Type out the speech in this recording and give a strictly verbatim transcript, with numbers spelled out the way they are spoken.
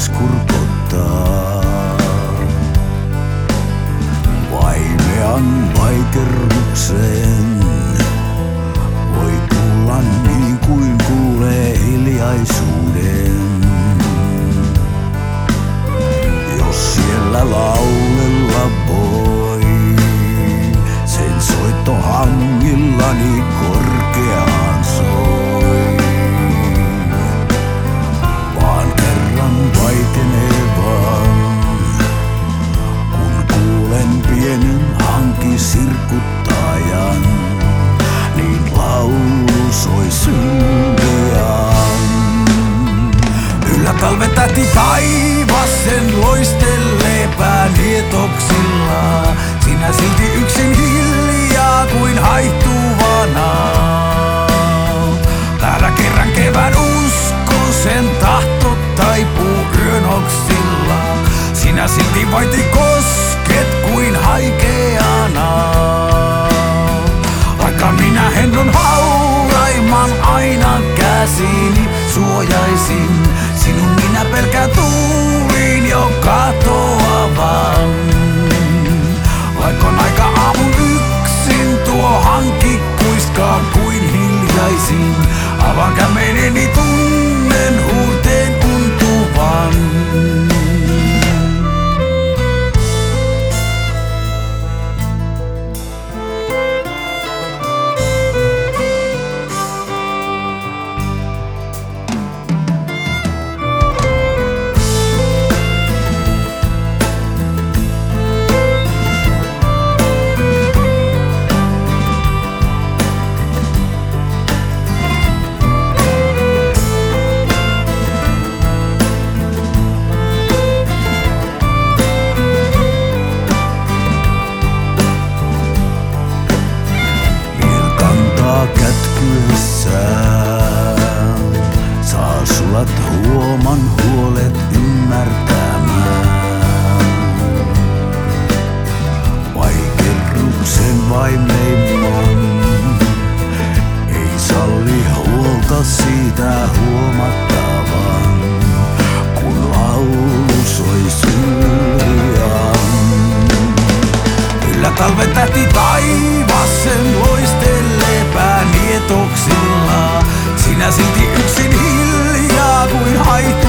vois kurkottaa. Vaimean vaikerruksen voi tulla niin kuin kuulee hiljaisuuden. Jos siellä laulella voi, sen soitto hangillani korkeaan soi. Vaan kerran vaikenevan, kun kuulen pienen hankisirkuttajan, niin laulu soi syntiaan. Yllä talven tähti taivas sen loistelee päänietoksilla. Sinä silti yksin hiljaa kuin haihtuvana. Täällä kerran kevään usko, sen tahto taipuu yönoksilla. Sinä silti vaiti kosket kuin haikeana. Vaikka minä hennon hauraimman aina käsini suojaisin, sinun minä pelkään tuuliin jo katoavan. Vaikka on aika aamun yksin, tuo hanki kuiskaa kuin hiljaisin. Avaan kämeneni, tunnen huurteen untuvan. Kätkyessään saa sulat huoman huolet ymmärtämään. Vaikerruksen vaimeimman ei salli huolta siitä huomattavan, kun laulu soi syrjään. Yllä talven tähti taivas sen loistelee päänietoksilla. Sinä silti yksin hiljaa kuin hait